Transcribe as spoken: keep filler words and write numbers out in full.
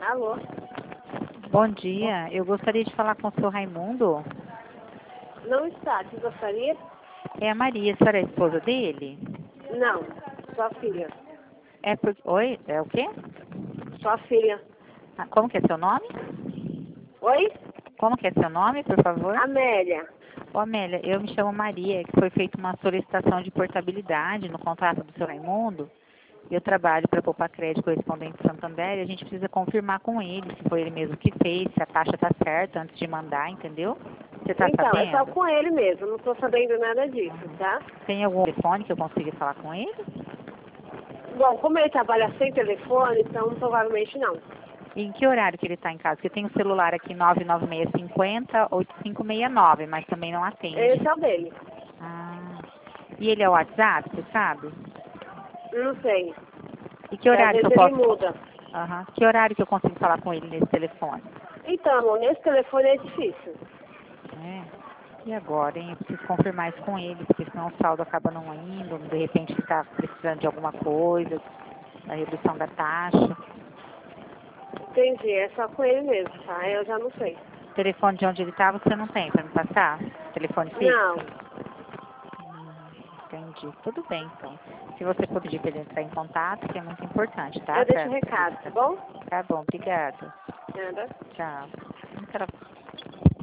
Alô? Bom dia, eu gostaria de falar com o seu Raimundo. Não está, que gostaria? É a Maria, a senhora é a esposa dele? Não, sua filha. É por... Oi, é o quê? Sua filha. Ah, como que é seu nome? Oi? Como que é seu nome, por favor? Amélia. Ô, Amélia, eu me chamo Maria, que foi feita uma solicitação de portabilidade no contrato do seu Raimundo. Eu trabalho para Poupa Crédito Correspondente Santander e a gente precisa confirmar com ele se foi ele mesmo que fez, se a taxa está certa antes de mandar, entendeu? Você está Então, é só sabendo? com ele mesmo, não estou sabendo nada disso, tá? Tem algum telefone que eu consiga falar com ele? Bom, como ele trabalha sem telefone, então provavelmente não. E em que horário que ele está em casa? Porque tem um celular aqui nove nove seis cinco zero, oito cinco seis nove, mas também não atende. Esse é o dele. Ah. E ele é o WhatsApp, você sabe? Não sei. E que E às horário que vezes eu ele posso... muda. Aham. Que horário que eu consigo falar com ele nesse telefone? Então, amor, nesse telefone é difícil. É. E agora, hein? Eu preciso confirmar isso com ele, porque senão o saldo acaba não indo, de repente ele está precisando de alguma coisa, da redução da taxa. Entendi, é só com ele mesmo, tá? Eu já não sei. O telefone de onde ele estava você não tem para me passar? Telefone fixo? Não, Entendi. Tudo bem, então. Se você puder pedir para ele entrar em contato, que é muito importante, tá? eu deixo Pra... o recado, tá bom? Tá bom, obrigada. Nada. Tchau.